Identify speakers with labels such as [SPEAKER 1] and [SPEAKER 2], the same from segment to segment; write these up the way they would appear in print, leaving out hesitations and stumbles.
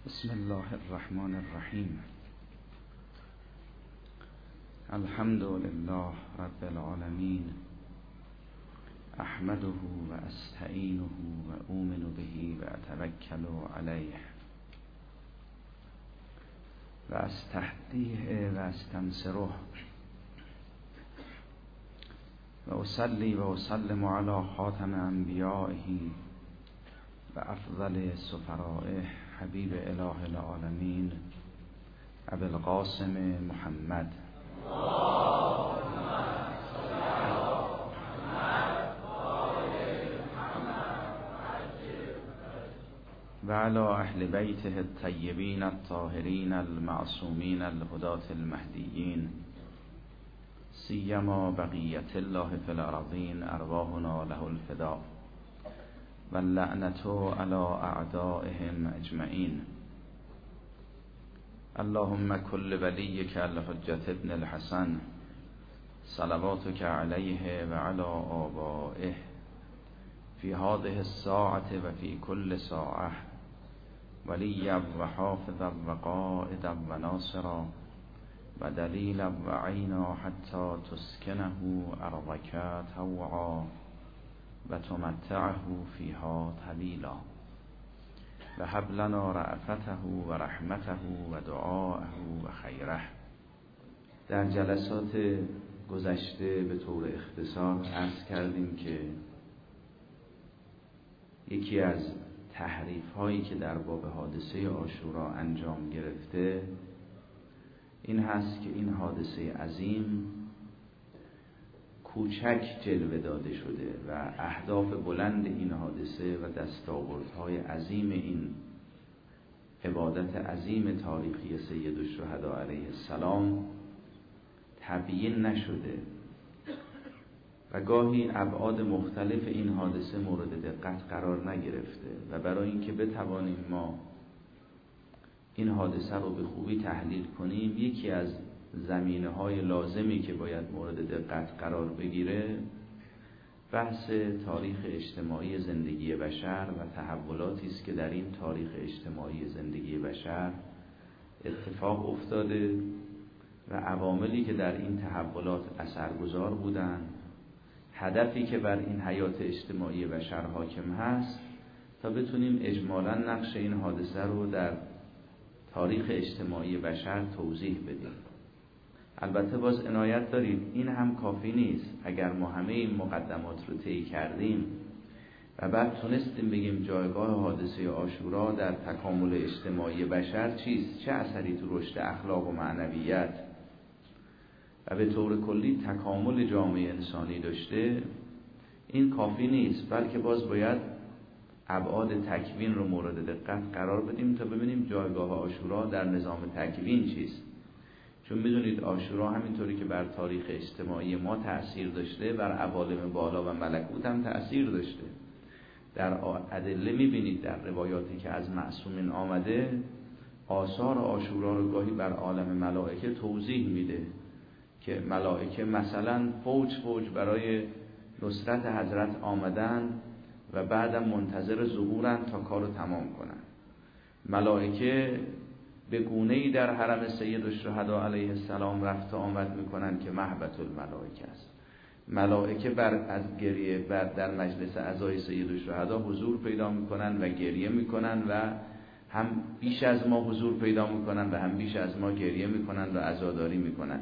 [SPEAKER 1] بسم الله الرحمن الرحیم. الحمد لله رب العالمین، احمده و استعینه و اؤمن به و اتوکل علیه و استهدیه و استنصره و اصلی و اسلم علی خاتم انبیائه و افضل سفرائه حبیب اله العالمین ابی القاسم محمد و علی اهل بیته الطیبین الطاهرین المعصومین الهداة المهدیین سیما بقیة الله فی الارضین ارواحنا له الفداء واللعنة على اعدائهم اجمعین. اللهم كل وليك الحجة ابن الحسن صلواتك عليه وعلى آبائه في هذه الساعة وفي كل ساعة وليا وحافظا وقائدا وناصرا ودليلا وعينا حتى تسكنه أرضك طوعا وتمتعه فيها طويلا وهب لنا رأفته و رحمته و دعاءه و خیره. در جلسات گذشته به طور اختصار عرض کردیم که یکی از تحریف هایی که در باب حادثه عاشورا انجام گرفته این هست که این حادثه عظیم کوچک جلوه داده شده و اهداف بلند این حادثه و دستاوردهای عظیم این عبادت عظیم تاریخی سید الشهدا علیه السلام تبیین نشده و گاهی ابعاد مختلف این حادثه مورد دقت قرار نگرفته و برای اینکه بتوانیم ما این حادثه رو به خوبی تحلیل کنیم یکی از زمینه‌های لازمی که باید مورد دقت قرار بگیره بحث تاریخ اجتماعی زندگی بشر و تحولاتی است که در این تاریخ اجتماعی زندگی بشر اتفاق افتاده و عواملی که در این تحولات اثرگذار بودند، هدفی که بر این حیات اجتماعی بشر حاکم هست تا بتونیم اجمالاً نقش این حادثه رو در تاریخ اجتماعی بشر توضیح بدیم. البته باز عنایت دارید این هم کافی نیست. اگر ما همه این مقدمات رو طی کردیم و بعد تونستیم بگیم جایگاه حادثه عاشورا در تکامل اجتماعی بشر چیست، چه اثری تو رشد اخلاق و معنویت و به طور کلی تکامل جامعه انسانی داشته، این کافی نیست، بلکه باز باید ابعاد تکوین رو مورد دقت قرار بدیم تا ببینیم جایگاه عاشورا در نظام تکوین چیست. چون میدونید عاشورا همینطوری که بر تاریخ اجتماعی ما تأثیر داشته بر عوالم بالا و ملکوت هم تأثیر داشته. در ادله میبینید در روایاتی که از معصومین آمده آثار عاشورا رو گاهی بر عالم ملائکه توضیح میده که ملائکه مثلا فوج فوج برای نصرت حضرت آمدن و بعدم منتظر ظهورن تا کارو تمام کنن. ملائکه به گونه‌ای در حرم سید الشهدا علیه السلام رفت و آمد میکنن که مهبط الملائکه است. ملائکه از گریه در مجلس عزای سید الشهدا حضور پیدا میکنن و گریه میکنن و هم بیش از ما حضور پیدا میکنن و هم بیش از ما گریه میکنن و عزاداری میکنن.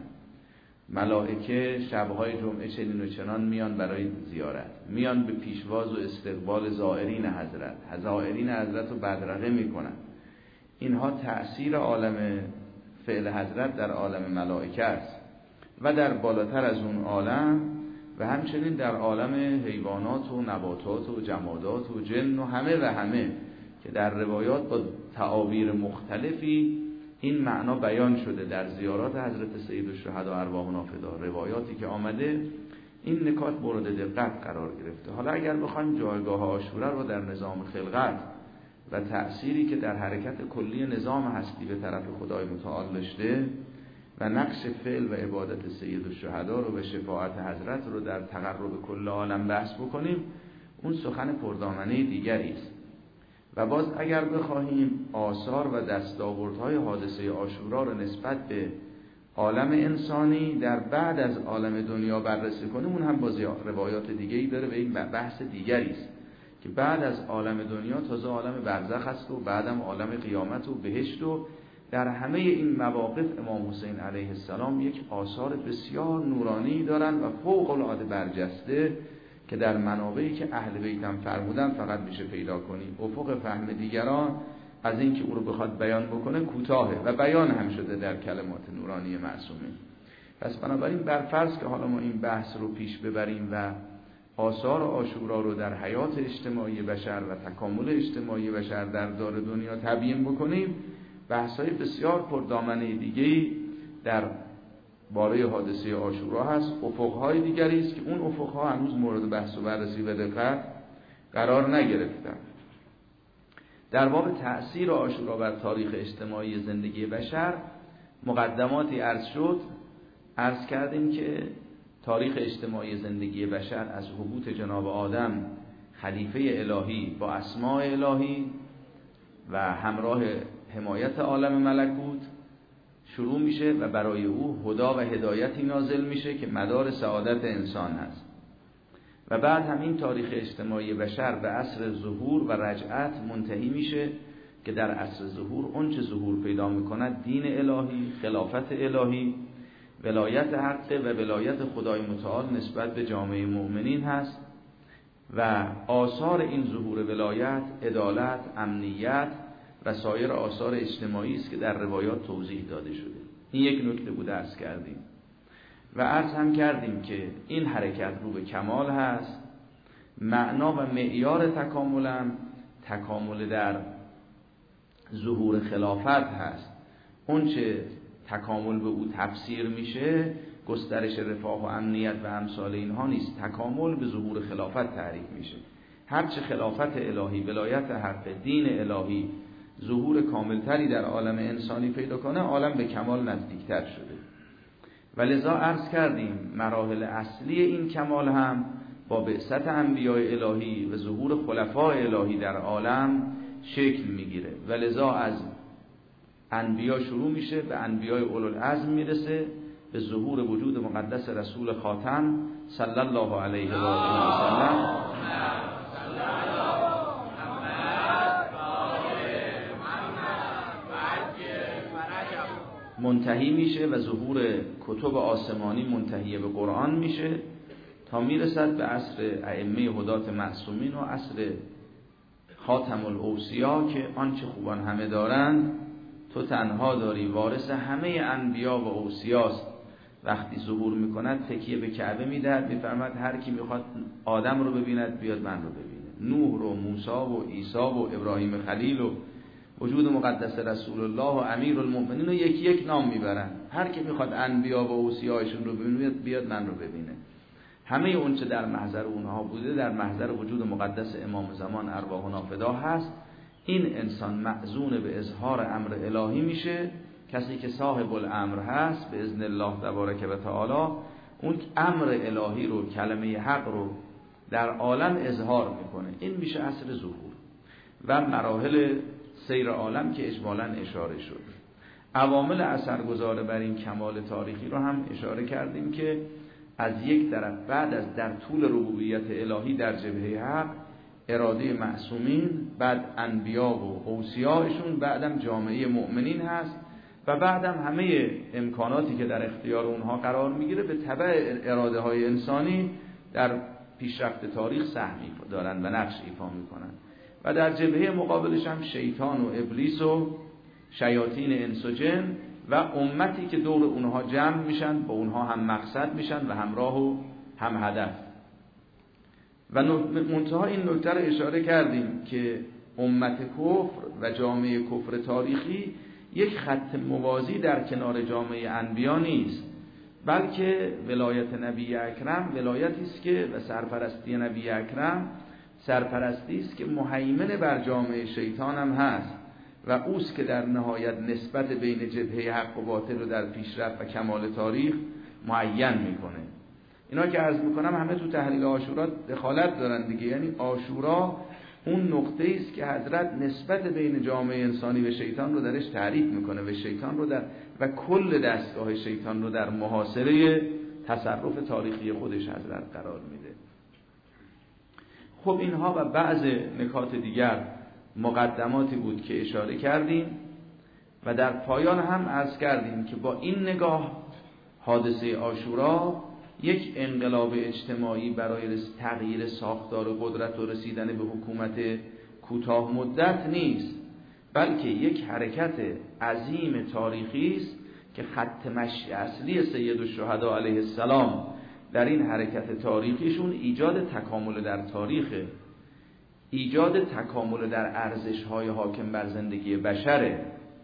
[SPEAKER 1] ملائکه شبهای جمعه چنین و چنان میان برای زیارت، میان به پیشواز و استقبال زائرین حضرت رو بدرقه میکنن. اینها تأثیر عالم فعل حضرت در عالم ملائکه است و در بالاتر از اون عالم و همچنین در عالم حیوانات و نباتات و جمادات و جن و همه که در روایات با تعابیر مختلفی این معنا بیان شده. در زیارات حضرت سید الشهدا ارواحنا فدا روایاتی که آمده این نکات مورد دقت قرار گرفته. حالا اگر بخوایم جایگاه عاشورا رو در نظام خلقت و تأثیری که در حرکت کلی نظام هستی به طرف خدای متعال داشته و نقش فعل و عبادت سید الشهدا رو و شفاعت حضرت رو در تقرب کل عالم بحث بکنیم، اون سخن پردامنه دیگری است. و باز اگر بخواهیم آثار و دستاوردهای حادثه عاشورا رو نسبت به عالم انسانی در بعد از عالم دنیا بررسی کنیم، اون هم باز روایات دیگه‌ای داره و این بحث دیگری است که بعد از عالم دنیا تازه عالم برزخ است و بعدم عالم قیامت و بهشت و در همه این مواقف امام حسین علیه السلام یک آثار بسیار نورانی دارن و فوق العاده برجسته که در منابعی که اهل بیت هم فرمودن فقط میشه پیدا کنیم. افق فهم دیگران از این که او رو بخواد بیان بکنه کوتاهه و بیان هم شده در کلمات نورانی معصومین. پس بنابراین بر فرض که حالا ما این بحث رو پیش ببریم و آثار عاشورا رو در حیات اجتماعی بشر و تکامل اجتماعی بشر در دار دنیا تبیین بکنیم، بحث‌های بسیار پردامنه دیگه‌ای در باره حادثه عاشورا هست. افق‌های دیگری است که اون افق‌ها هنوز مورد بحث و بررسی و دقت قرار نگرفتن. در باب تأثیر عاشورا بر تاریخ اجتماعی زندگی بشر مقدماتی عرض شد. عرض کردیم که تاریخ اجتماعی زندگی بشر از هبوط جناب آدم خلیفه الهی با اسماء الهی و همراه حمایت عالم ملکوت شروع میشه و برای او هدا و هدایتی نازل میشه که مدار سعادت انسان هست و بعد همین تاریخ اجتماعی بشر به عصر ظهور و رجعت منتهی میشه که در عصر ظهور اون چه ظهور پیدا میکند دین الهی، خلافت الهی، ولایت حق و ولایت خدای متعال نسبت به جامعه مؤمنین هست و آثار این ظهور ولایت، عدالت، امنیت و سایر آثار اجتماعی است که در روایات توضیح داده شده. این یک نکته بود عرض کردیم و عرض هم کردیم که این حرکت رو به کمال هست. معنا و معیار تکامل در ظهور خلافت هست. اون چه تکامل به او تفسیر میشه گسترش رفاه و امنیت و امثال اینها نیست، تکامل به ظهور خلافت تعریف میشه. هرچه خلافت الهی، ولایت حق، دین الهی ظهور کاملتری در عالم انسانی پیدا کنه، عالم به کمال نزدیکتر شده. ولذا عرض کردیم مراحل اصلی این کمال هم با بعثت انبیاء الهی و ظهور خلفاء الهی در عالم شکل میگیره. ولذا از انبیا شروع میشه، به انبیاء اولوالعزم میرسه، به ظهور وجود مقدس رسول خاتم صلی الله علیه و آله و سلم منتهی میشه و ظهور کتب آسمانی منتهی به قرآن میشه تا میرسد به عصر ائمه هدات معصومین و عصر خاتم الاوصیا که آنچه خوبان همه دارند تو تنها داری، وارث همه انبیا و اوصیاست. وقتی ظهور میکند تکیه به کعبه میدهد، میفرماد هر کی میخواد آدم رو ببیند بیاد من رو ببینه. نوح و موسی و عیسی و ابراهیم خلیل و وجود مقدس رسول الله و امیر المؤمنین رو یکی یک نام میبرن. هر کی میخواد انبیا و اوصیایشون رو ببینه بیاد من رو ببینه. همه اون چه در محضر اونها بوده در محضر وجود مقدس امام زمان ارواحنا فدا هست. این انسان مأذون به اظهار امر الهی میشه. کسی که صاحب الامر هست به اذن الله تبارک و تعالی اون امر الهی رو، کلمه حق رو در عالم اظهار میکنه. این میشه عصر ظهور و مراحل سیر عالم که اجمالاً اشاره شد. عوامل اثرگذار بر این کمال تاریخی رو هم اشاره کردیم که از یک طرف بعد از در طول ربوبیت الهی در جبهه حق اراده معصومین، بعد انبیا و اوصیاءشون، بعدم جامعه مؤمنین هست و بعدم همه امکاناتی که در اختیار اونها قرار میگیره به تبع اراده های انسانی در پیشرفت تاریخ سهمی دارن و نقش ایفا میکنن و در جبهه مقابلش هم شیطان و ابلیس و شیاطین انس و جن و امتی که دور اونها جمع میشن، با اونها هم مقصد میشن و همراه و هم هدف. و منتها این نکته رو اشاره کردیم که امت کفر و جامعه کفر تاریخی یک خط موازی در کنار جامعه انبیا نیست، بلکه ولایت نبی اکرم ولایتی است که و سرپرستی نبی اکرم سرپرستی است که مهیمن بر جامعه شیطان هم هست و اوست که در نهایت نسبت بین جبهه حق و باطل رو در پیشرفت و کمال تاریخ معین میکنه. اینا که عرض میکنم همه تو تحلیل عاشورا دخالت دارن دیگه. یعنی عاشورا اون نقطه است که حضرت نسبت بین جامعه انسانی و شیطان رو درش تعریف میکنه و شیطان رو و کل دستگاه شیطان رو در محاصره تصرف تاریخی خودش حضرت قرار میده. خب اینها و بعض نکات دیگر مقدماتی بود که اشاره کردیم و در پایان هم عرض کردیم که با این نگاه حادثه عاشورا یک انقلاب اجتماعی برای تغییر ساختار قدرت و رسیدن به حکومت کوتاه مدت نیست، بلکه یک حرکت عظیم تاریخی است که خط مشی اصلی سیدالشهدا علیه السلام در این حرکت تاریخیشون ایجاد تکامل در تاریخ، ایجاد تکامل در ارزش‌های حاکم بر زندگی بشره،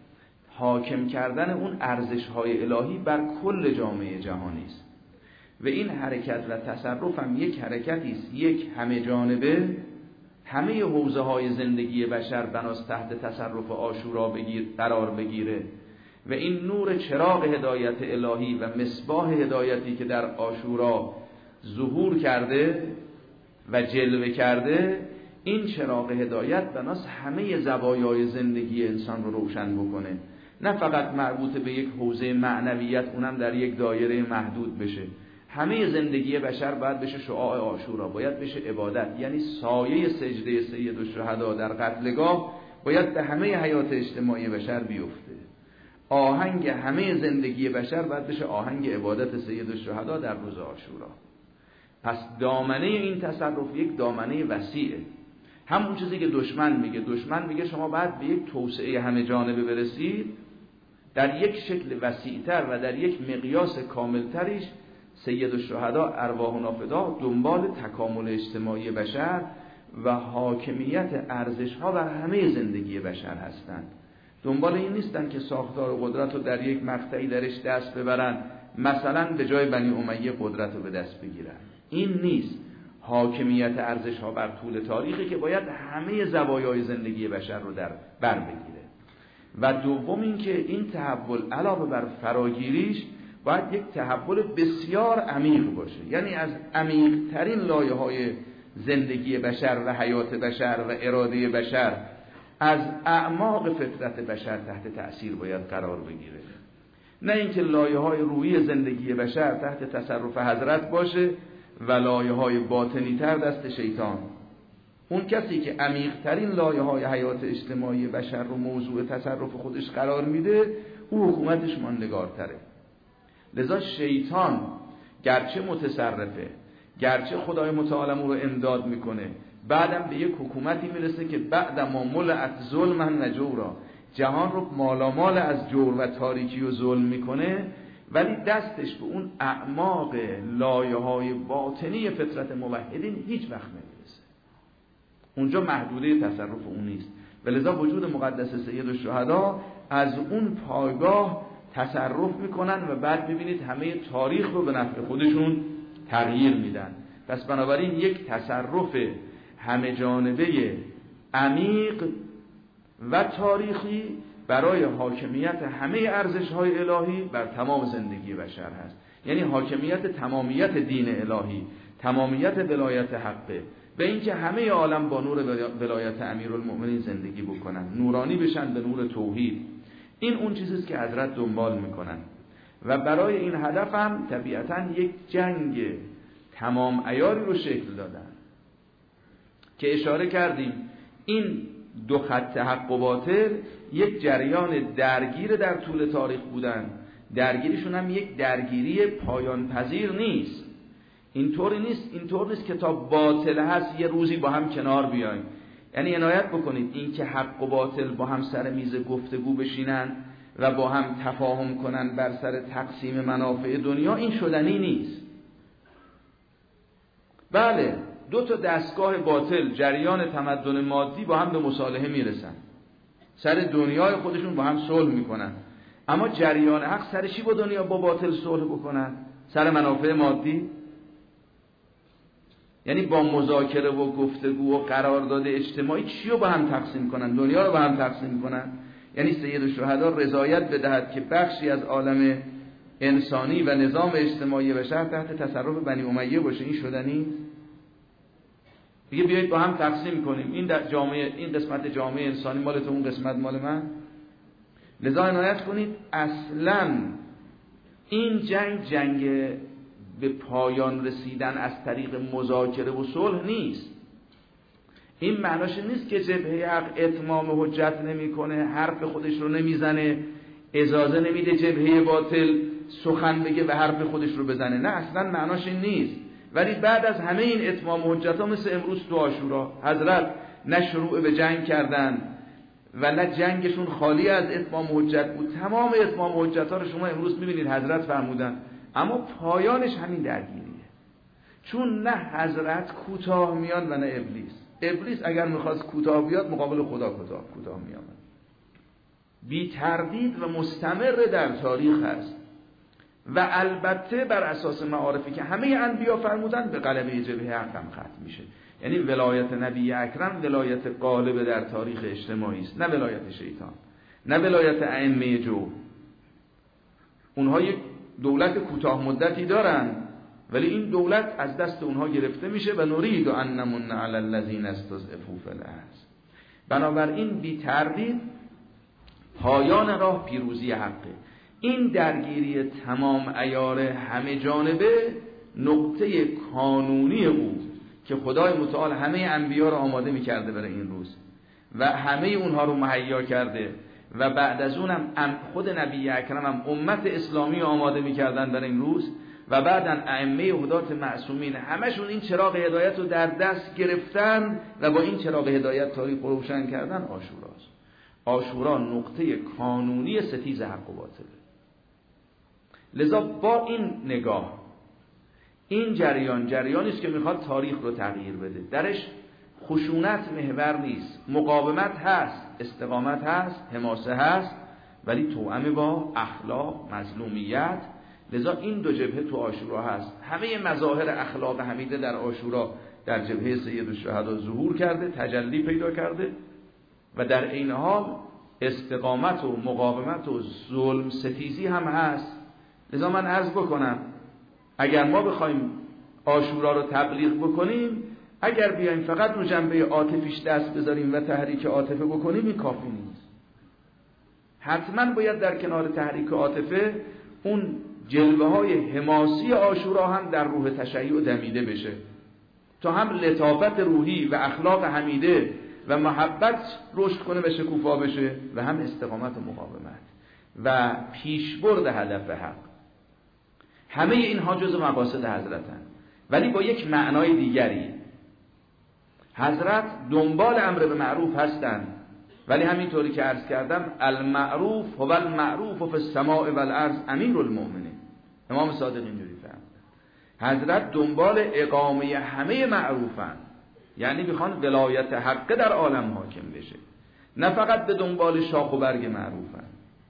[SPEAKER 1] حاکم کردن اون ارزش‌های الهی بر کل جامعه جهانی است. و این حرکت و تصرف هم یک حرکتی است، یک همه جانبه، همه حوزه‌های زندگی بشر بناست تحت تصرف عاشورا قرار بگیره و این نور چراغ هدایت الهی و مصباح هدایتی که در عاشورا ظهور کرده و جلوه کرده، این چراغ هدایت بناست همه زوایای زندگی انسان رو روشن بکنه، نه فقط مربوط به یک حوزه معنویت اونم در یک دایره محدود بشه. همه زندگی بشر باید بشه شعاع عاشورا، باید بشه عبادت، یعنی سایه سجده سیدالشهدا در قتلگاه باید به همه حیات اجتماعی بشر بیفته. آهنگ همه زندگی بشر باید بشه آهنگ عبادت سیدالشهدا در روز عاشورا. پس دامنه این تصرف یک دامنه وسیعه. همون چیزی که دشمن میگه شما باید به یک توسعه همه جانبه برسید، در یک شکل وسیع‌تر و در یک مقیاس کاملتریش سیدالشهدا ارواحنا فدا دنبال تکامل اجتماعی بشر و حاکمیت ارزش‌ها بر همه زندگی بشر هستند. دنبال این نیستن که ساختار و قدرت رو در یک مقطعی درش دست ببرن، مثلا به جای بنی امیه قدرت رو به دست بگیرن. این نیست. حاکمیت ارزش‌ها بر طول تاریخی که باید همه زوایای زندگی بشر رو در بر بگیره. و دوم این که این تحول علاوه بر فراگیریش باید یک تحول بسیار عمیق باشه، یعنی از عمیق‌ترین لایه‌های زندگی بشر و حیات بشر و اراده بشر، از اعماق فطرت بشر تحت تأثیر باید قرار بگیره، نه اینکه لایه‌های روحی زندگی بشر تحت تصرف حضرت باشه و لایه‌های باطنی تر دست شیطان. اون کسی که عمیق‌ترین لایه‌های حیات اجتماعی بشر رو موضوع تصرف خودش قرار میده، او حکومتش ماندگارتره. لذا شیطان گرچه متصرفه، گرچه خدای متعال او رو امداد میکنه، بعدم به یک حکومتی میرسه که بعد ما ملأت ظلما و جورا، جهان رو مالامال از جور و تاریکی و ظلم میکنه، ولی دستش به اون اعماق لایه‌های باطنی فطرت موحدین هیچ وقت نمیرسه. اونجا محدوده تصرف اون نیست. ولذا وجود مقدس سیدالشهدا از اون پایگاه تصرف میکنن و بعد میبینید همه تاریخ رو به نفع خودشون تغییر میدن. پس بنابراین یک تصرف همه جانبه عمیق و تاریخی برای حاکمیت همه ارزش‌های الهی بر تمام زندگی بشر هست، یعنی حاکمیت تمامیت دین الهی، تمامیت ولایت حقه، به اینکه همه عالم با نور ولایت امیرالمؤمنین زندگی بکنن، نورانی بشن به نور توحید. این اون چیزیست که حضرت دنبال میکنن و برای این هدف هم طبیعتاً یک جنگ تمام عیاری رو شکل دادن که اشاره کردیم این دو خط حق و باطل یک جریان درگیر در طول تاریخ بودن. درگیریشون هم یک درگیری پایان پذیر نیست. اینطور نیست که تا باطل هست یه روزی با هم کنار بیایم. یعنی عنایت بکنید این که حق و باطل با هم سر میز گفتگو بشینن و با هم تفاهم کنن بر سر تقسیم منافع دنیا، این شدنی نیست. بله، دو تا دستگاه باطل، جریان تمدن مادی، با هم به مصالحه میرسن، سر دنیای خودشون با هم صلح میکنن، اما جریان حق سر چی با دنیا با باطل صلح بکنن؟ سر منافع مادی. یعنی با مذاکره و گفتگو و قرارداد اجتماعی چی رو با هم تقسیم کنن؟ دنیا رو با هم تقسیم کنن. یعنی سیدالشهدا رضایت بدهد که بخشی از عالم انسانی و نظام اجتماعی بشر تحت تصرف بنی امیه باشه، این شدنی؟ دیگه بیایید با هم تقسیم کنیم، این در جامعه، این قسمت جامعه انسانی مال تو، اون قسمت مال من. لذا عنایت کنید اصلاً این جنگ به پایان رسیدن از طریق مذاکره و صلح نیست. این معناش نیست که جبهه حق اتمام حجت نمیکنه، حرف خودش رو نمیزنه، اجازه نمیده جبهه باطل سخن بگه و حرف خودش رو بزنه. نه، اصلا معناش این نیست. ولی بعد از همه این اتمام حجت ها، مثل امروز تو عاشورا، حضرت نه شروع به جنگ کردن و نه جنگشون خالی از اتمام حجت بود. تمام اتمام حجت ها رو شما امروز میبینید حضرت فرمودن، اما پایانش همین درگیریه. چون نه حضرت کوتاه میان و نه ابلیس. ابلیس اگر میخواست کوتاه بیاد مقابل خدا کوتاه میامد. بی تردید و مستمر در تاریخ هست و البته بر اساس معارفی که همه انبیا فرمودن به غلبه جبهه حق هم ختم میشه. یعنی ولایت نبی اکرم ولایت غالب در تاریخ اجتماعی است، نه ولایت شیطان، نه ولایت ائمه جو. اونها یک دولت کوتاه مدتی دارن ولی این دولت از دست اونها گرفته میشه و نرید ان نمن علی الذین استضعفوا فی الارض. بنابراین بی تردید پایان راه پیروزی حقه. این درگیری تمام عیار همه جانبه نقطه کانونی او که خدای متعال همه انبیا رو آماده می‌کرده برای این روز و همه اونها رو مهیا کرده و بعد از اونم خود نبی اکرم هم امت اسلامی آماده می‌کردن برای این روز و بعداً ائمه هدات معصومین همشون این چراغ هدایت رو در دست گرفتن و با این چراغ هدایت تاریخ رو روشن کردن. عاشوراست. عاشورا نقطه کانونی ستیز حق و باطله. لذا با این نگاه این جریانی است که میخواد تاریخ رو تغییر بده. درش خشونت محور نیست، مقاومت هست، استقامت هست، حماسه هست، ولی توأم با اخلاق، مظلومیت. لذا این دو جبهه تو عاشورا هست. همه مظاهر اخلاق حمیده در عاشورا در جبهه سید الشهدا ظهور کرده، تجلی پیدا کرده و در این حال استقامت و مقاومت و ظلم ستیزی هم هست. لذا من عرض بکنم اگر ما بخوایم عاشورا رو تبلیغ بکنیم، اگر بیایم فقط رو جنبه عاطفیش دست بذاریم و تحریک عاطفه بکنیم این کافی نیست. حتما باید در کنار تحریک عاطفه اون جلوه های حماسی عاشورا هم در روح تشیع دمیده بشه تا هم لطافت روحی و اخلاق حمیده و محبت رشد کنه و شکوفا بشه و هم استقامت و مقاومت و پیشبرد هدف حق. همه اینها جزء مقاصد حضرتن ولی با یک معنای دیگری. حضرت دنبال امر به معروف هستن ولی همینطوری که عرض کردم المعروف هو المعروف فی السماء والارض امیر المؤمنین. امام صادق اینجوری فرمودن. حضرت دنبال اقامه همه معروفن، یعنی میخوان ولایت حق در عالم حاکم بشه، نه فقط به دنبال شاخ و برگ معروفن.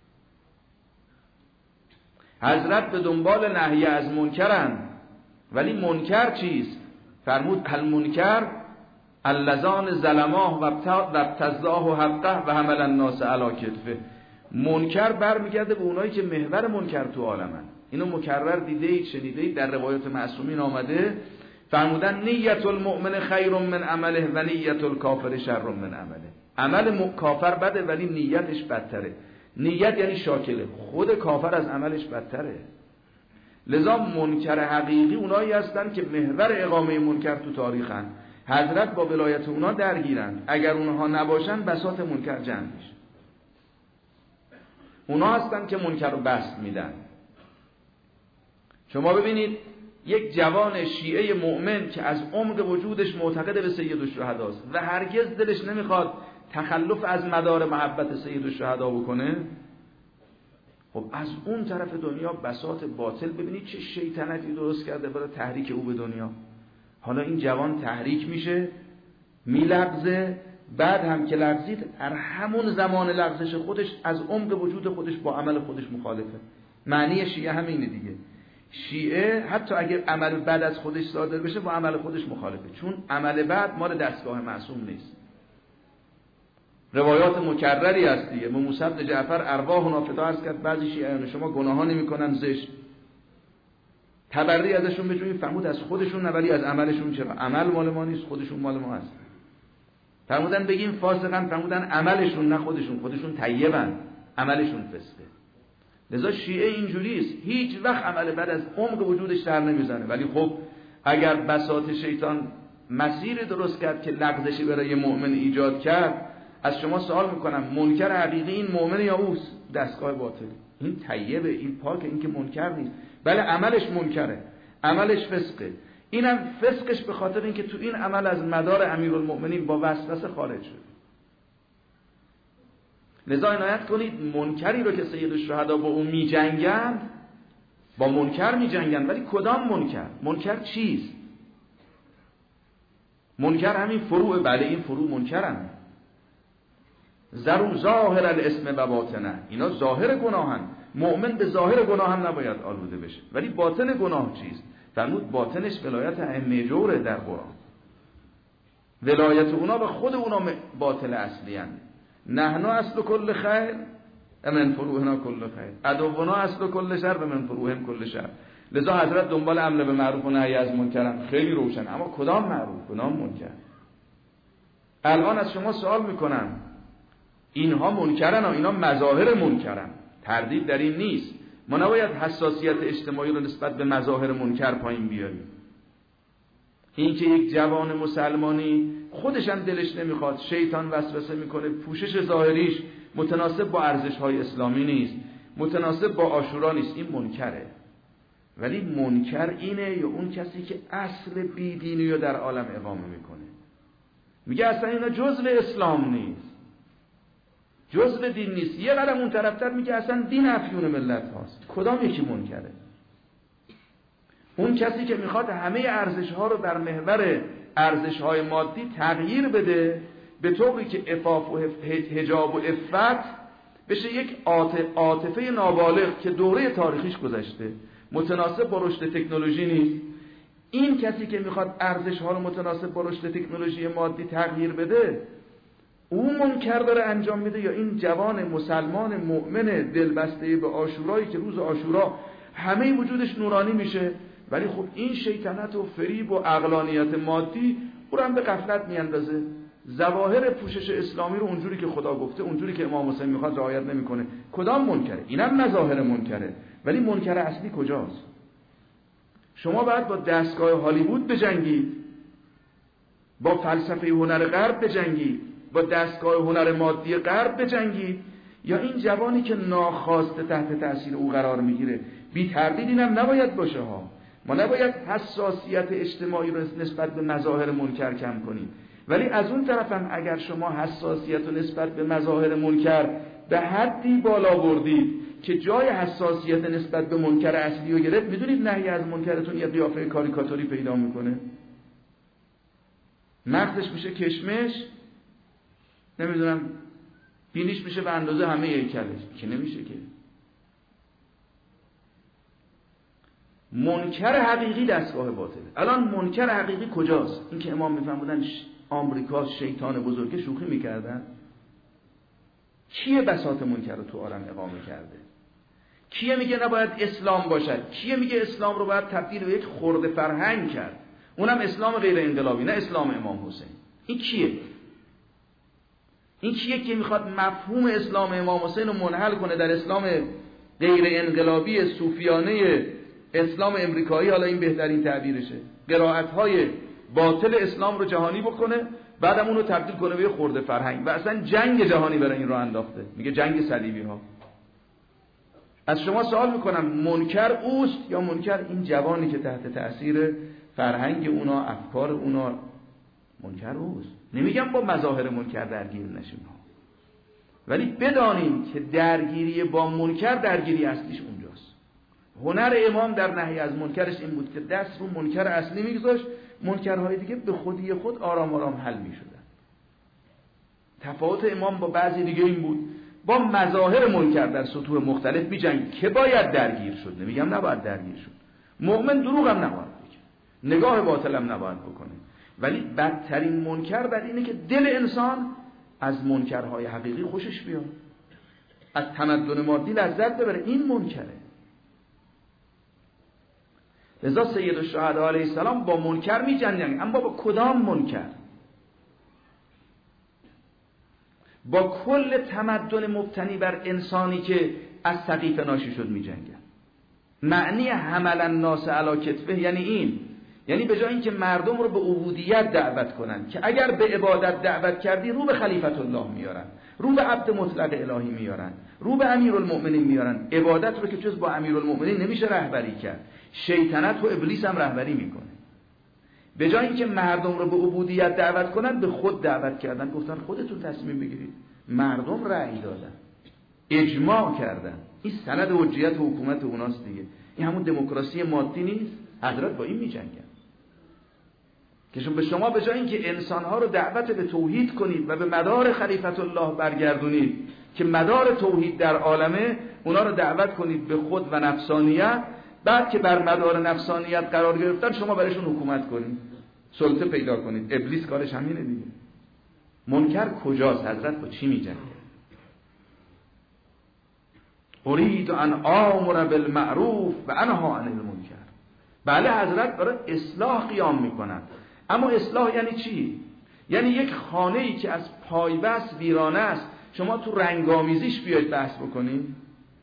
[SPEAKER 1] حضرت به دنبال نهی از منکرن ولی منکر چیست؟ فرمود المنکر اللذان ظلماه و ابتزاه حقه و حمل الناس علی کتفه. منکر برمیگرده به اونایی که محور منکر تو عالمن. اینو مکرر دیدید، شنیدید، در روایات معصومین آمده. فرمودن نیت المؤمن خیر من عمله و نیت الکافر شر من عمله. عمل کافر بده ولی نیتش بدتره. نیت یعنی شاکله، خود کافر از عملش بدتره. لذا منکر حقیقی اونایی هستن که محور اقامه منکر تو تاریخن. حضرت با ولایت اونا درگیرن. اگر اونها نباشن بساط منکر جمع میشه. اونا هستن که منکر رو بسط میدن. شما ببینید یک جوان شیعه مؤمن که از عمق وجودش معتقد به سید الشهداست و هرگز دلش نمیخواد تخلف از مدار محبت سید الشهدا بکنه، خب از اون طرف دنیا بساط باطل ببینید چه شیطنتی درست کرده برای تحریک او به دنیا. حالا این جوان تحریک میشه، میلغزه، بعد هم که لغزید در همون زمان لغزش خودش از عمق وجود خودش با عمل خودش مخالفه. معنی شیعه همینه دیگه. شیعه حتی اگر عمل بد از خودش صادر بشه با عمل خودش مخالفه، چون عمل بد مال دستگاه معصوم نیست. روایات مکرری هست دیگه. موسی بن جعفر ارواح نافتا عرض کرد بعضی شیعیان شما گناهان نمی‌کنن زشت. تبری ازشون بجوییم، فرمود از خودشون نه ولی از عملشون. چرا؟ عمل مال ما نیست، خودشون مال ما هست. فرمودن بگیم فاسقن، فرمودن عملشون نه خودشون طیبن، عملشون فسقه. لذا شیعه اینجوریست، هیچ وقت عمل بعد از عمق وجودش در نمیزنه. ولی خب اگر بساط شیطان مسیر درست کرد که لغزشی برای مؤمن ایجاد کرد، از شما سوال میکنم منکر حقیقی این مؤمن یا اوست؟ دستگاه باطل. این طیبه، این پاکه، این که منکر نیست. بله عملش منکره، عملش فسقه. اینم فسقش به خاطر اینکه تو این عمل از مدار امیرالمؤمنین با وسوسه خارج شد. لذا عنایت کنید منکری رو که سید الشهدا با اون میجنگند، با منکر میجنگند. ولی کدام منکر؟ منکر چیست؟ منکر همین فروع. بله این فروع منکرن. ذرو ظاهر الاسم و باطنه، اینا ظاهر گناهن. مؤمن به ظاهر گناه هم نباید آلوده بشه. ولی باطن گناه چیست؟ فرمود باطنش ولایت ائمه جوره در قرآن. ولایت اونا به خود اونا باطل اصلی هست. نحن اصل کل خیر و من فروعنا کل خیر، عدونا اصل کل شر و من فروعهم کل شر. لذا حضرت دنبال امر به معروف و نهی از منکرن. خیلی روشن. اما کدام معروف کدام منکر؟ الان از شما سوال میکنم، اینها منکرن و اینا مظاهر منکرن، تردید در این نیست. ما نباید حساسیت اجتماعی رو نسبت به مظاهر منکر پایین بیاریم. این که یک جوان مسلمانی خودش هم دلش نمیخواد، شیطان وسوسه میکنه، پوشش ظاهریش متناسب با ارزش‌های اسلامی نیست، متناسب با عاشورا نیست، این منکره. ولی منکر اینه یا اون کسی که اصل بیدینی رو در عالم اقامه میکنه، میگه اصلا اینا جزء اسلام نیست، جزء دین نیست. یه قدم اون طرفتر میگه اصلا دین افیون ملت هاست. کدام یکی منکره؟ اون کسی که میخواد همه ارزش‌ها رو در محور ارزش‌های مادی تغییر بده به طوری که عفاف و حجاب و عفت بشه یک عاطفه نابالغ که دوره تاریخیش گذشته، متناسب با رشد تکنولوژی نیست. این کسی که میخواد ارزش‌ها رو متناسب با رشد تکنولوژی مادی تغییر بده، اون منکر داره انجام میده یا این جوان مسلمان مؤمن دلبسته به عاشورایی که روز عاشورا همه وجودش نورانی میشه؟ ولی خب این شیطنت و فریب و عقلانیت مادی او رو هم به غفلت میاندازه. ظواهر پوشش اسلامی رو اونجوری که خدا گفته، اونجوری که امام حسین میخواد رعایت نمیکنه. کدام منکره؟ اینم مظاهر منکره. ولی منکر اصلی کجاست؟ شما باید با دستگاه هالیوود بجنگید، با فلسفه هنر غرب بجنگید، با دستگاه هنر مادی غرب بجنگید، یا این جوانی که ناخواسته تحت تأثیر او قرار میگیره؟ بی تردید اینم نباید باشه ها. ما نباید حساسیت اجتماعی رو نسبت به مظاهر منکر کم کنیم، ولی از اون طرف هم اگر شما حساسیت رو نسبت به مظاهر منکر به حدی بالا بردید که جای حساسیت نسبت به منکر اصلی رو گرفت، میدونید نهی از منکرتون یه قیافه کاریکاتوری پیدا میکنه. مغزش میشه کشمش، نمیدونم بینیش میشه به اندازه همه هیکلش، که نمیشه که. منکر حقیقی دستگاه باطله. الان منکر حقیقی کجاست؟ این که امام میفرمودن آمریکا شیطان بزرگه شوخی میکردن. کیه بساط منکر رو تو عالم اقامه کرده؟ کیه میگه نباید اسلام باشد؟ کیه میگه اسلام رو باید تبدیل به یک خرده فرهنگ کرد؟ اونم اسلام غیر انقلابی، نه اسلام امام حسین. این کیه؟ این کیه که میخواد مفهوم اسلام امام حسین رو منحل کنه در اسلام غیر انقلابی صوفیانه اسلام امریکایی؟ حالا این بهترین تعبیرشه. قرائت‌های باطل اسلام رو جهانی بکنه، بعدم اون رو تبدیل کنه به خرده فرهنگ و اصلا جنگ جهانی برای این رو انداخته. میگه جنگ صلیبی ها. از شما سوال میکنم منکر اوست یا منکر این جوانی که تحت تأثیر فرهنگ اونا، افکار اونا؟ منکر اوست. نمیگم با مظاهر منکر درگیر نشیم ها، ولی بدانیم که درگیری با منکر درگیری اصلیش اونجاست. هنر امام در نهی از منکرش این بود که دست رو منکر اصلی میگذاشت، منکرهای دیگه به خودی خود آرام آرام حل میشدن. تفاوت امام با بعضی دیگه این بود، با مظاهر منکر در سطوح مختلف میجنگید که باید درگیر شد، نمیگم نباید درگیر شد. مؤمن دروغ هم نباید بگه، نگاه باطل هم نباید بکنه، ولی بدترین منکر در اینه که دل انسان از منکرهای حقیقی خوشش بیاد، از تمدن مادی لذت ببره. این منکره. لذا سید الشهدا علیه السلام با منکر می جنگند، اما با کدام منکر؟ با کل تمدن مبتنی بر انسانی که از سقیفه ناشی شد می جنگند. معنی حمل الناس علی کتفه یعنی این، یعنی به جای اینکه مردم رو به عبودیت دعوت کنن که اگر به عبادت دعوت کردی رو به خلیفت الله میارن، رو به عبد مطلق الهی میارن، رو به امیرالمؤمنین میارن. عبادت رو که جز با امیرالمؤمنین نمیشه رهبری کرد، شیطنت و ابلیس هم رهبری میکنه. به جای اینکه مردم رو به عبودیت دعوت کنن به خود دعوت کردن، گفتن خودتون تصمیم بگیرید. مردم رأی دادن، اجماع کردن. این سند حجیت حکومت اوناست دیگه. این همون دموکراسی مادی نیست؟ حضرت با این میجنگن که به شما به جای اینکه انسانها رو دعوت به توحید کنید و به مدار خلیفت الله برگردونید که مدار توحید در عالمه، اونا رو دعوت کنید به خود و نفسانیت. بعد که بر مدار نفسانیت قرار گرفتن شما برایشون حکومت کنید، سلطه پیدا کنید. ابلیس کارش همینه دیگه. منکر کجاست؟ حضرت با چی میجنگه؟ ارید ان آمر بالمعروف و انها عن المنکر. بله حضرت برای اصلاح قیام میکنند، اما اصلاح یعنی چی؟ یعنی یک خانه‌ای که از پایبست ویرانه است شما تو رنگامیزیش بیاید بحث بکنید،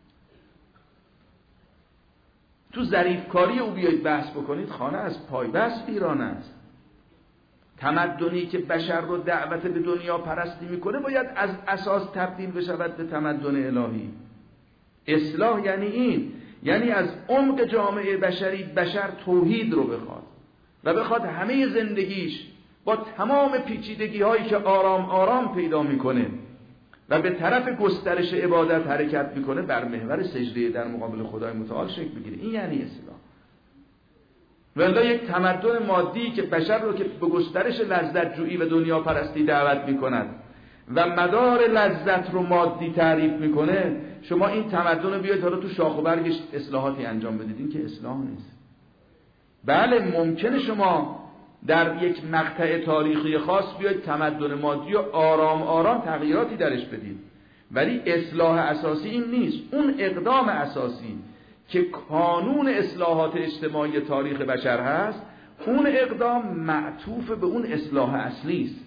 [SPEAKER 1] تو ظریفکاری او بیاید بحث بکنید. خانه از پایبست ویرانه است. تمدنی که بشر رو دعوت به دنیا پرستی میکنه باید از اساس تبدیل بشود به تمدن الهی. اصلاح یعنی این، یعنی از عمق جامعه بشری بشر توحید رو بخواد و بخواد همه زندگیش با تمام پیچیدگی هایی که آرام آرام پیدا میکنه و به طرف گسترش عبادت حرکت میکنه بر محور سجده در مقابل خدای متعال شکل بگیره. این یعنی اصلاح. ولی یک تمدن مادی که بشر رو که به گسترش لذت جویی و دنیا پرستی دعوت میکند و مدار لذت رو مادی تعریف میکنه، شما این تمدن رو بیاید حالا تو شاخ و برگش اصلاحاتی انجام بدید، این که اصلاح نیست. بله ممکنه شما در یک مقطع تاریخی خاص بیاید تمدن مادی و آرام آرام تغییراتی درش بدید، ولی اصلاح اساسی این نیست. اون اقدام اساسی که کانون اصلاحات اجتماعی تاریخ بشر هست، اون اقدام معطوف به اون اصلاح اصلی است.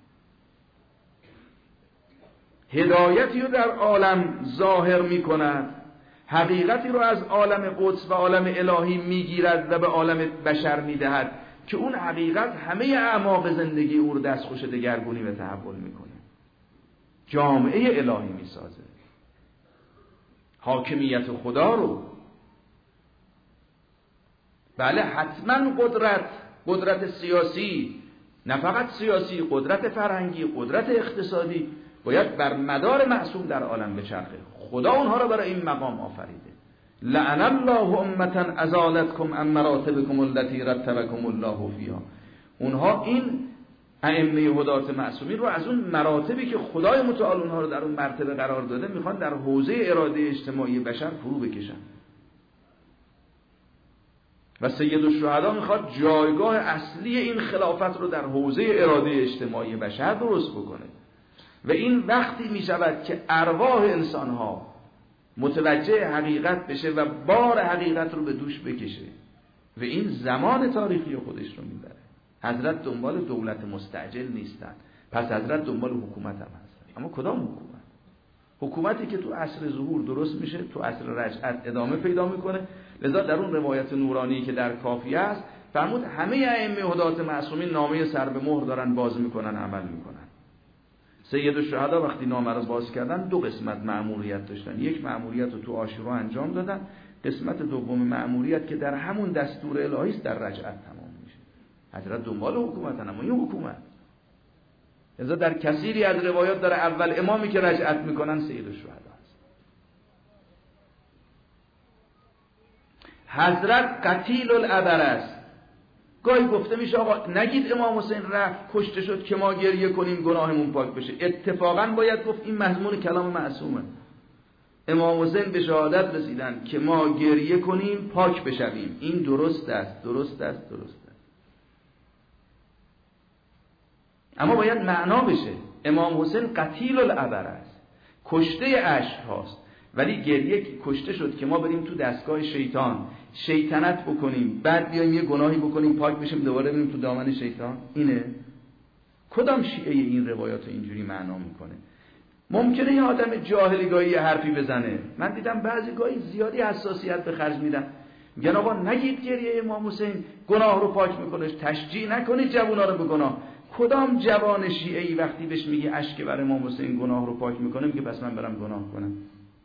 [SPEAKER 1] هدایتی رو در عالم ظاهر می کند، حقیقتی رو از عالم قدس و عالم الهی می گیرد و به عالم بشر می دهد که اون حقیقت همه اعماق زندگی او رو دستخوش دگرگونی و تحول می کنه. جامعه الهی می سازه، حاکمیت خدا رو. بله حتما قدرت سیاسی، نه فقط سیاسی، قدرت فرهنگی، قدرت اقتصادی باید بر مدار معصوم در عالم بچرخه. خدا اونها رو برای این مقام آفریده. لعن الله امة ازالتکم عن مراتبکم التي رتبکم الله فیها. اونها این ائمه هدات معصومین رو از اون مراتبی که خدای متعال اونها رو در اون مرتبه قرار داده میخوان در حوزه اراده اجتماعی بشر فرو بکشن. و سید الشهدا میخواد جایگاه اصلی این خلافت رو در حوزه اراده اجتماعی بشر درست بکنه. و این وقتی میشود که ارواح انسانها متوجه حقیقت بشه و بار حقیقت رو به دوش بکشه و این زمان تاریخی خودش رو میبره. حضرت دنبال دولت مستعجل نیستن، پس حضرت دنبال حکومت هم هستن. اما کدام حکومت؟ حکومتی که تو عصر ظهور درست میشه، تو عصر رجعت ادامه پیدا میکنه. لذا در اون روایت نورانی که در کافیه است فرمود همه ائمه هدات معصومین نامه سر به مهر دارن باز میکنن، عمل میکنن. سید الشهدا وقتی نامه رو باز کردن دو قسمت مأموریت داشتن. یک مأموریت رو تو عاشورا انجام دادن، قسمت دوم مأموریت که در همون دستور الهی است در رجعت تمام میشه. حضرت دنبال حکومتن، اما این حکومت لذا در کثیری از روایات داره اول امامی که رجعت میکنن سید الشهدا است. حضرت قتیل العبر است. گاهی گفته میشه آقا نگید امام حسین رفت کشته شد که ما گریه کنیم گناهمون پاک بشه. اتفاقا باید گفت این مضمون کلام معصومه. امام حسین به شهادت رسیدن که ما گریه کنیم پاک بشویم. این درست است، درست است، درست است. اما باید معنا بشه. امام حسین قتیل العبر است، کشته عشق هاست. ولی گریه کشته شد که ما بریم تو دستگاه شیطنت بکنیم، بعد بیایم یه گناهی بکنیم پاک بشیم دوباره بریم تو دامن شیطان. اینه؟ کدام شیعه این روایات اینجوری معنا میکنه؟ ممکنه یه آدم جاهلی گاهی یه حرفی بزنه. من دیدم بعضی گاهی زیادی حساسیت به خرج میدن، میگن آقا نگید گریه امام حسین گناه رو پاک میکنه، تشجیع نکنید جوونا رو به گناه. کدام جوان شیعه‌ای وقتی بهش میگه اشک بر امام حسین گناه رو پاک میکنه میگه پس من برم گناه کنم؟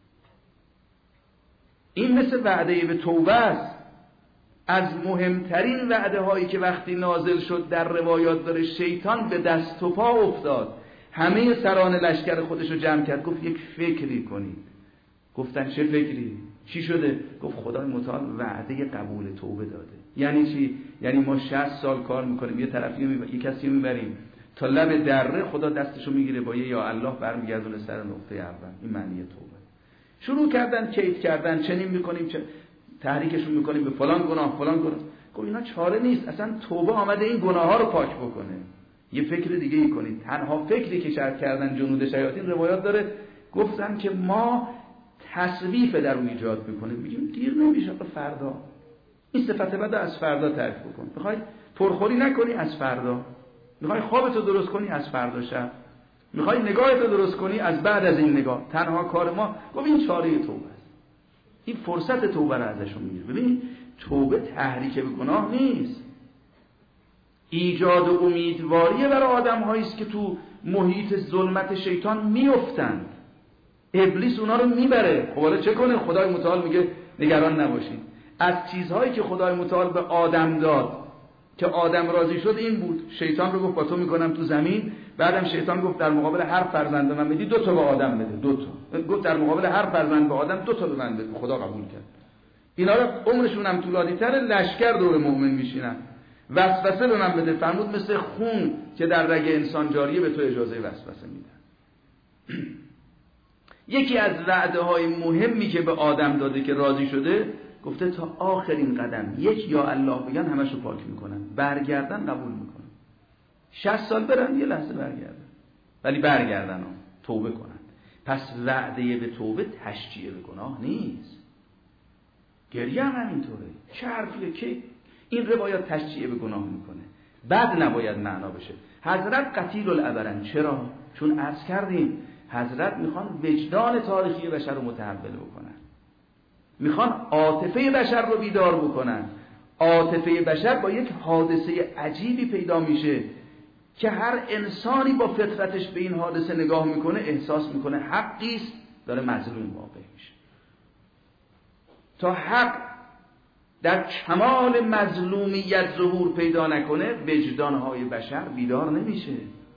[SPEAKER 1] این مثل وعده به توبه است. از مهمترین وعده هایی که وقتی نازل شد در روایات داره، شیطان به دست و پا افتاد، همه سران لشکر خودش رو جمع کرد، گفت یک فکری کنید. گفتن چه فکری؟ چی شده؟ گفت خدای متعال وعده قبول توبه داده. یعنی چی؟ یعنی ما 60 سال کار میکنیم، یه طرفی کسی میبریم تا لب دره، خدا دستشو میگیره با یه یا الله برمیگردونه سر نقطه اول. این معنی توبه. شروع کردن کیف کردن، چنین میکنیم تحریکشون میکنیم به فلان گناه. گفت اینا چاره نیست، اصلا توبه آمده این گناه ها رو پاک بکنه. یه فکر دیگه ای کنید. تنها فکری که شرط کردن جنود شیاطین، روایات داره گفتن که ما تصویف در اون ایجاد میکنه، میگیم دیر نمیشه فردا این صفت بد از فردا تعریف بکن. میخوای پرخوری نکنی از فردا، میخوای خوابتو درست کنی از فردا شب، میخوای نگاهتو درست کنی از بعد از این نگاه. تنها کار ما گفت این چاره توبه است. این فرصت توبه رو ازشون میگیره. ببین توبه تحریک به گناه نیست، ایجاد امیدواری برای آدم‌هایی است که تو محیط ظلمت شیطان میافتند. ابلیس اونا رو میبره. خب حالا چه کنه؟ خدای متعال میگه نگران نباشید. از چیزهایی که خدای متعال به آدم داد که آدم راضی شد این بود. شیطان رو گفت با تو میکنم تو زمین، بعدم شیطان گفت در مقابل هر فرزند من بدی 2 تا به آدم بده. 2 تا گفت در مقابل هر فرزند به آدم 2 تا به من بده. خدا قبول کرد. اینا رو عمرشون هم طولانی‌تر لشکر دور مؤمن میشینن. وسوسه به من بده، فرمود مثل خون که در رگ انسان جاریه به تو اجازه وسوسه میدن. یکی از وعده های مهمی که به آدم داده که راضی شده، گفته تا آخرین قدم یک یا الله بگن همشو پاک میکنن، برگردن قبول میکنن. 60 سال برن یه لحظه برگردن، ولی برگردن ها توبه کنن. پس وعده به توبه تشجیع به گناه نیست. گریه هم همینطوره. چه حرفیه که این روایات تشجیع به گناه میکنه؟ بد نباید معنا بشه. حضرت قتیل الابرن. چرا؟ چون عرض کردیم حضرت میخوان وجدان تاریخی بشر رو متحول بکنن، میخوان عاطفه بشر رو بیدار بکنن. عاطفه بشر با یک حادثه عجیبی پیدا میشه که هر انسانی با فطرتش به این حادثه نگاه میکنه، احساس میکنه حقی است داره مظلوم واقع میشه. تا حق در کمال مظلومیت ظهور پیدا نکنه، وجدانهای بشر بیدار نمیشه،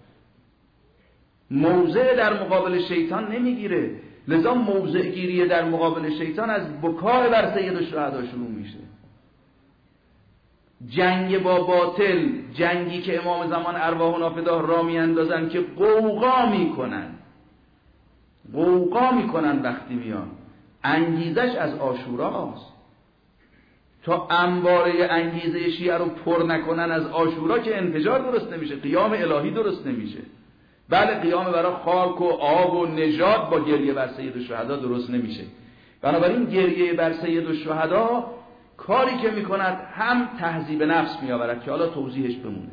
[SPEAKER 1] موضع در مقابل شیطان نمیگیره. لذا موضع گیری در مقابل شیطان از بکای بر سید الشهدا شروع میشه. جنگ با باطل، جنگی که امام زمان ارواح و نافداه را میاندازن که قوقا میکنن وقتی میان. انگیزش از عاشوراست. تا انباره انگیزه شیعه رو پر نکنن از عاشورا که انفجار درست نمیشه، قیام الهی درست نمیشه. بله قیام برای خاک و آب و نژاد با گریه بر سید الشهدا درست نمیشه. بنابراین گریه بر سید الشهدا کاری که میکند هم تهذیب نفس میآورد که حالا توضیحش بمونه،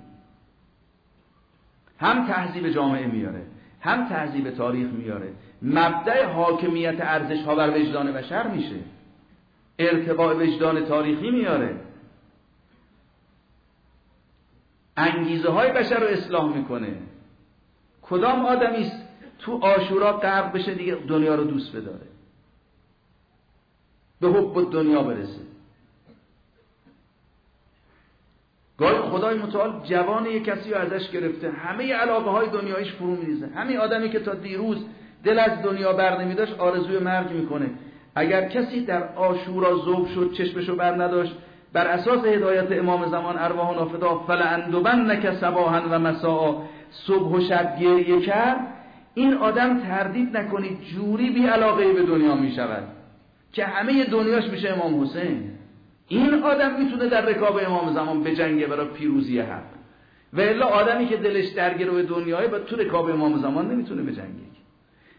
[SPEAKER 1] هم تهذیب جامعه میاره، هم تهذیب تاریخ میاره. مبدأ حاکمیت ارزش ها بر وجدان بشر میشه، ارتقاء وجدان تاریخی میاره، انگیزه های بشر رو اصلاح میکنه. کدام آدمی است تو عاشورا غرق بشه دیگه دنیا رو دوست بداره، به حب دنیا برسه؟ گاهی خدای متعال جوان یک کسی رو ازش گرفته، همه علاقه های دنیایش فرو میریزه. همین آدمی که تا دیروز دل از دنیا بر نمیداشت آرزوی مرگ میکنه. اگر کسی در عاشورا ذوب شد، چشمشو بر نداشت، بر اساس هدایت امام زمان ارواح نافدا فلأندبنک صباحا و مساء، صبح و شب گریه کرد، این آدم تردید نکنید جوری بی علاقه به دنیا می شود که همه دنیاش میشه امام حسین. این آدم میتونه در رکاب امام زمان بجنگه برای پیروزی حق، و الا آدمی که دلش درگیر به دنیای با تو رکاب امام زمان نمیتونه بجنگه.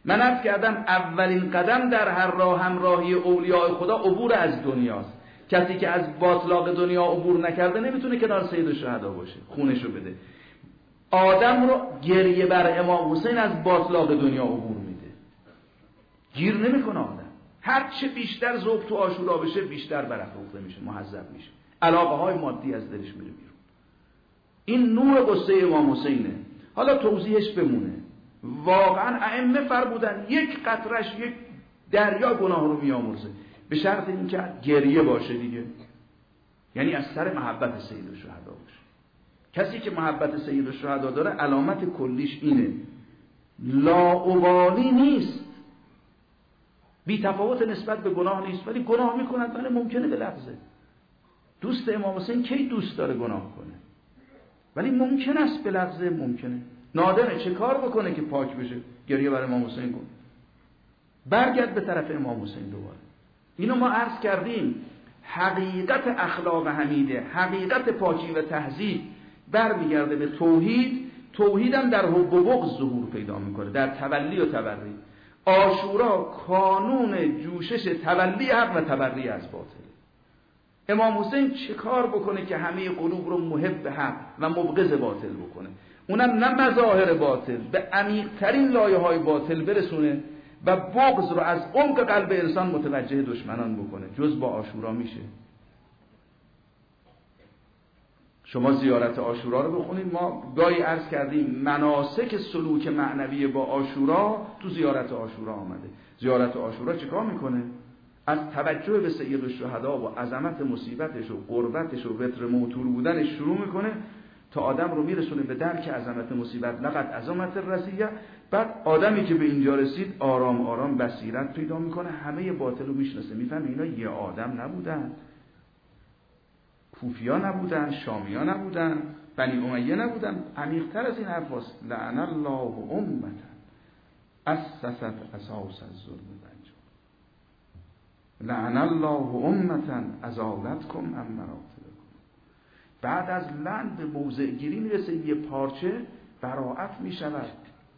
[SPEAKER 1] من عرض کردم اولین قدم در هر راه همراهی اولیاء خدا عبور از دنیاست. کسی که از باطلاق دنیا عبور نکرده نمیتونه کنار سید الشهدا باشه، خونشو بده. آدم رو گریه بر امام حسین از باطلاق دنیا عبور میده، گیر نمیکنه آدم. هر چه بیشتر ذوق تو عاشورا بشه بیشتر برافروخته میشه، محذب میشه، علاقه های مادی از دلش میره بیرون. این نور قصه امام حسینه. حالا توضیحش بمونه. واقعا ائمه فرمودن یک قطرش یک دریا گناه رو میامرزه، به شرط اینکه گریه باشه دیگه، یعنی از سر محبت سید الشهدا باشه. کسی که محبت سید الشهدا داره علامت کلیش اینه، لاابالی نیست، بی تفاوت نسبت به گناه نیست، ولی گناه میکند ولی ممکنه به لحظه. دوست امام حسین کی دوست داره گناه کنه؟ ولی ممکن است به لحظه، ممکنه. نادره چه کار بکنه که پاک بشه؟ گریه بر امام حسین کن، برگرد به طرف امام حسین دوباره. اینو ما عرض کردیم. حقیقت اخلاق حمیده، حقیقت پاکی و تهذیب برمیگرده به توحید. توحیدم در حب و بغض ظهور پیدا میکنه، در تولی و تبری. عاشورا کانون جوشش تولی حق و تبری از باطل. امام حسین چه کار بکنه که همه قلوب رو محب حق و مبغض باطل بکنه؟ اونم نه مظاهر باطل، به عمیق‌ترین لایه‌های باطل برسونه و بغض رو از عمق قلب انسان متوجه دشمنان بکنه. جز با عاشورا میشه؟ شما زیارت عاشورا رو بخونید. ما گاهی عرض کردیم مناسک سلوک معنوی با عاشورا تو زیارت عاشورا آمده. زیارت عاشورا چیکار میکنه؟ از توجه به سید الشهدا و عظمت مصیبتش و قربتش و وتر موتور بودنش شروع میکنه تا آدم رو میرسونه به درک عظمت مصیبت، لقد عظمت الرزیه. بعد آدمی که به اینجا رسید آرام آرام بصیرت پیدا میکنه، همه باطل رو میشناسه، میفهمه اینا یه آدم نبودن، کوفیا نبودن، شامیا نبودن، بنی امیه نبودن. عمیق‌تر از این حرف هست. لعن الله امة اسست اساس الظلم بنجا، لعن الله امة ازالتکم عن مراتبکم. بعد از لعن به موضع گیری میرسه، یه پارچه براءت میشود،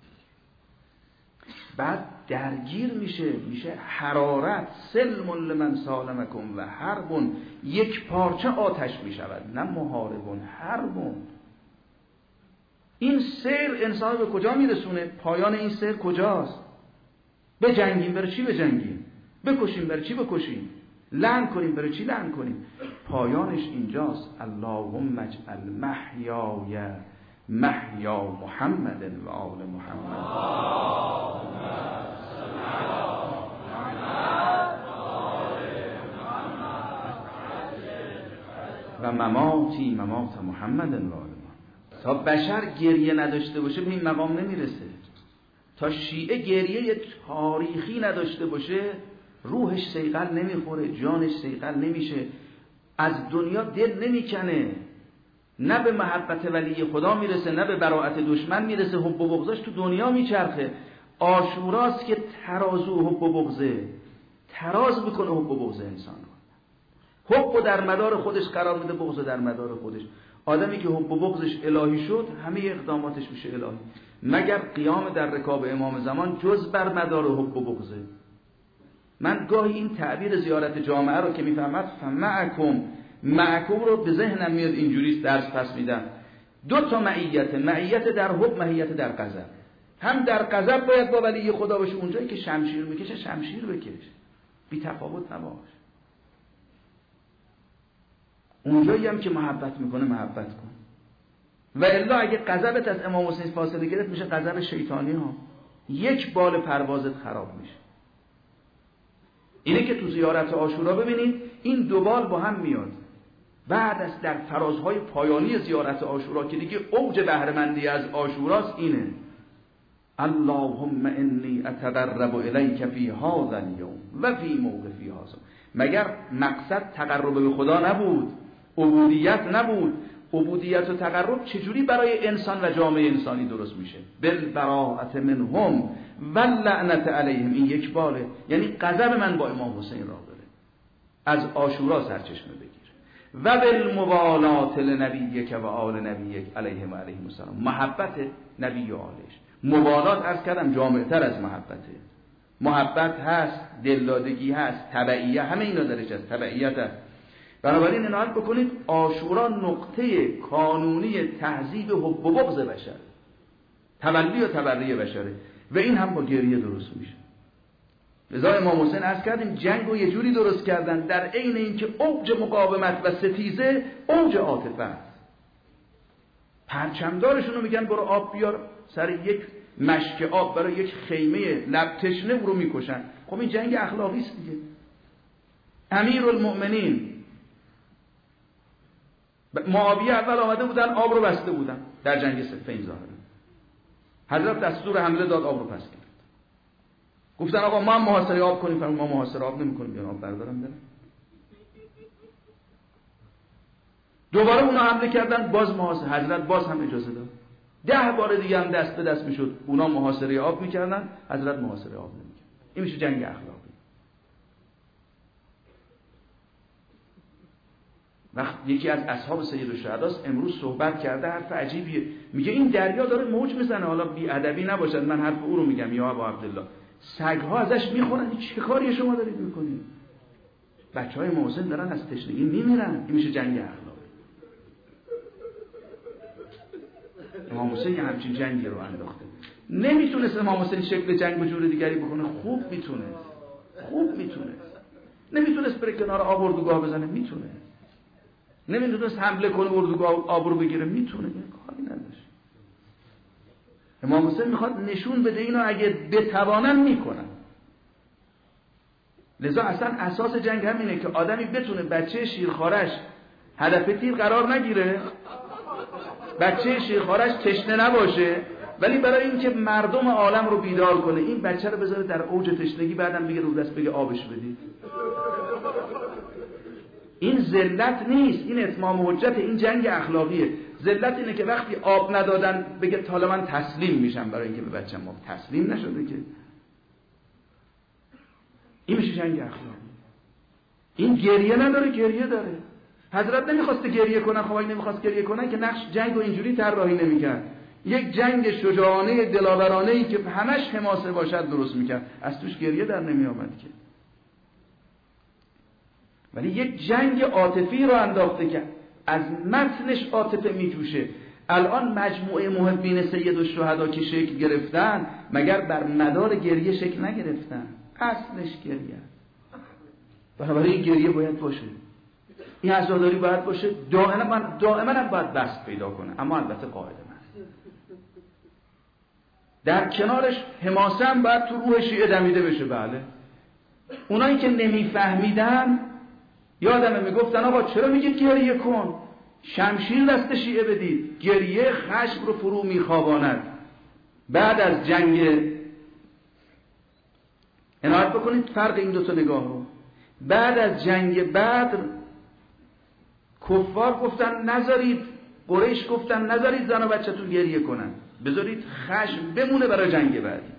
[SPEAKER 1] بعد درگیر میشه حرارت، سلم لمن سالمکم و حربون، یک پارچه آتش میشود، نه محاربون، حربون. این سیر انسان به کجا میرسونه؟ پایان این سیر کجاست؟ بجنگیم برای چی بجنگیم؟ بکشیم برای چی بکشیم؟ لعن کنیم برای چی لعن کنیم؟ پایانش اینجاست. اللهم اجعل محیای محیا محمد و آل محمد و مماتی ممات محمد و آل محمد. تا بشر گریه نداشته باشه به این مقام نمیرسه. تا شیعه گریه تاریخی نداشته باشه روحش صیقل نمیخوره، جانش صیقل نمیشه، از دنیا دل نمیکنه، نه به محبت ولی خدا میرسه، نه به براءت دشمن میرسه، حب و بغضش تو دنیا میچرخه. عاشوراست که ترازو حب و بغضه، تراز میکنه حب و بغض انسان رو. حب در مدار خودش قرار میده، بغض در مدار خودش. آدمی که حب و بغضش الهی شد همه اقداماتش میشه الهی، مگر قیام در رکاب امام زمان جز بر مدار حب و بغضه. من گاهی این تعبیر زیارت جامعه رو که میفهمد معکم رو به ذهنم میاد، اینجوری درس پس میدم. دو تا معیت در حب، معیت در غضب. هم در غضب باید با ولی خدا باشه، اونجایی که شمشیر میکشه شمشیر بکش، بی تفاوت نباش. اونجایی هم که محبت میکنه محبت کن. و الا اگه غضبت از امام حسین فاصله گرفت میشه غضب شیطانی ها، یک بال پروازت خراب میشه. اینه که تو زیارت عاشورا ببینید این دو بال با هم میاد. بعد از در فرازهای پایانی زیارت عاشورا که دیگه اوج بهره‌مندی از عاشوراست اینه: اللهم انی اتقرب الیک فی هذا الیوم و فی موقفی هذا. مگر مقصد تقرب به خدا نبود؟ عبودیت نبود؟ عبودیت و تقرب چجوری برای انسان و جامعه انسانی درست میشه؟ بالبراءة منهم واللعنة علیهم. این یک باله، یعنی غضب من با امام حسین را داره، از عاشورا سرچشمه بگیر. و بالموالات لنبیک و آل نبیک علیهم و علیهم السلام، محبت نبی و آلش، مبالات عرض کردم جامع‌تر از محبته. محبت هست، دلدادگی هست، تبعیه، همه اینا درش هست، تبعیت هست. بنابراین عنایت بکنید عاشورا نقطه کانونی تهذیب حب و بغض بشر، تولی و تبری بشره و این هم با گریه درست میشه. لذا امام حسین عرض کردیم جنگ رو یه جوری درست کردن در عین اینکه اوج مقاومت و ستیزه اوج عاطفه است. پرچمدارشون رو میگن برو آب بیار، سر یک مشک آب برای یک خیمه لب تشنه رو میکشن. خب این جنگ اخلاقی است دیگه. امیرالمؤمنین معاویه اول آمده بودن آب رو بسته بودن در جنگ صفین ظاهرا. حضرت دستور حمله داد، آب رو پس کرد. گفتن آقا ما هم محاصره آب کنیم، فرمود ما محاصره آب نمی‌کنیم، بیان آب بردارم برن. دوباره اونا حمله کردن، باز محاصره، حضرت باز هم اجازه داد. 10 بار دیگه هم دست به دست میشد، اونا محاصره آب میکردن، حضرت محاصره آب نمیکرد. این میشه جنگ اخلاقی. وقت یکی از اصحاب سید الشهدا امروز صحبت کرده، حرف عجیبیه، میگه این دریا داره موج میزنه، حالا بی ادبی نباشد من حرف او رو میگم، یا ابا عبدالله سگ‌ها ازش میخورن، چه کاری شما دارید میکنید؟ بچهای محسن دارن از تشنگی میمیرن. این میشه جنگ اخلاقی. امام حسین یه همچین جنگی رو انداخته. نمیتونست امام حسین شکل جنگ به جور دیگری بکنه، خوب میتونه. نمیتونست بره کنار آب اردوگاه بزنه، میتونه. نمیتونست حمله کنه اردوگاه آب رو بگیره، میتونه. کاری نداشت. امام حسین میخواد نشون بده اینو اگه بتوانن میکنن. لذا اصلا اساس جنگ همینه که آدمی بتونه بچه شیرخوارش هدف تیر قرار نگیره، بچه شیرخوارش تشنه نباشه، ولی برای اینکه مردم عالم رو بیدار کنه این بچه رو بذاره در اوج تشنگی، بعدم بگه رو دست بگه آبش بدید. این ذلت نیست، این اتمام حجت، این جنگ اخلاقیه. ذلت اینه که وقتی آب ندادن بگه حالا من تسلیم میشم برای اینکه به بچه‌م آب تسلیم نشده که. این میشه جنگ اخلاقی. این گریه نداره، گریه داره. حضرت نمیخواسته گریه کنن، خب اگه نمیخواست گریه کنن که نقش جنگ رو اینجوری طراحی نمیکرد. یک جنگ شجاعانه دلاورانه‌ای که همش حماسه باشد درست میکرد، از توش گریه در نمیآمد که. ولی یک جنگ عاطفی رو انداخته که از متنش عاطفه میجوشه. الان مجموعه محبین سید الشهدا که شکل گرفتن مگر بر مدار گریه شکل نگرفتن؟ اصلش گریه. بنابراین این گریه باید باشه، این عزاداری باید باشه، دائما هم باید بست پیدا کنه، اما البته قاعده من در کنارش حماسه هم باید تو روح شیعه دمیده بشه. بله، اونایی که نمیفهمیدن یادمه میگفتن آقا چرا میگید گریه کن، شمشیر دست شیعه بدید، گریه خشم رو فرو میخواباند. بعد از جنگ عنایت بکنید فرق این دو تا نگاه رو. بعد از جنگ بدر کفار گفتن نذارید، قریش گفتن نذارید زن و بچه‌تون گریه کنن، بذارید خشم بمونه برای جنگ بعدی.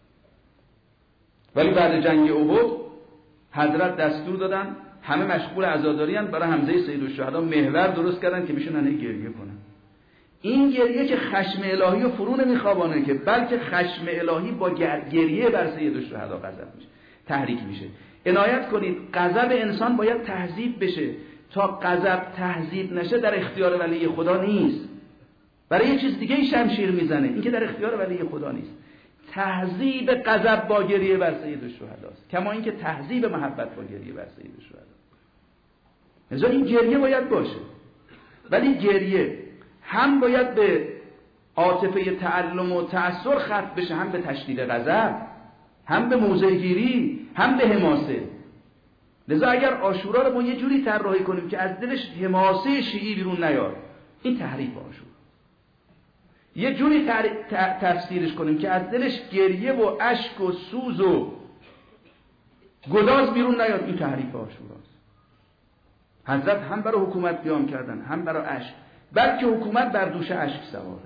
[SPEAKER 1] ولی بعد جنگ احد حضرت دستور دادن همه مشغول عزاداری ان، برای حمزه سید الشهدا محور درست کردن که بشونن گریه کنن. این گریه که خشم الهی رو فرو نمیخوابانه که، بلکه خشم الهی با گریه بر سید الشهدا غضب میشه، تحریک میشه. عنایت کنید غضب انسان باید تهذیب بشه. تا غضب تهذیب نشه در اختیار ولی خدا نیست، برای یه چیز دیگه شمشیر میزنه، این که در اختیار ولی خدا نیست. تهذیب غضب با گریه بر سید الشهداست، کما اینکه تهذیب محبت با گریه بر سید الشهدا. لذا این گریه باید باشه، ولی گریه هم باید به عاطفه تعلم و تأثر ختم بشه، هم به تشدید غضب، هم به موضع گیری، هم به حماسه. لذا اگر عاشورا رو ما یه جوری طراحی کنیم که از دلش حماسه شیعی بیرون نیاد، این تحریف عاشورا. یه جوری تفسیرش کنیم که از دلش گریه و اشک و سوز و گداز بیرون نیاد، این تحریف عاشوراست. حضرت هم برای حکومت قیام کردن، هم برای اشک، بلکه حکومت بر دوش اشک سواره.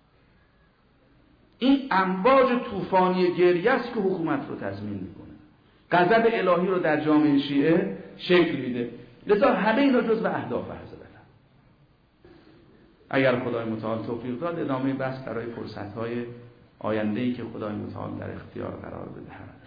[SPEAKER 1] این امواج طوفانی گریه است که حکومت رو تضمین میکنه، غضب الهی رو در جامعه شیعه شکل میده. لذا همه اینا جزو اهداف حضرت. اگر خدای متعال توفیق داد ادامه بحث برای فرصت‌های آینده‌ای که خدای متعال در اختیار قرار بدهد.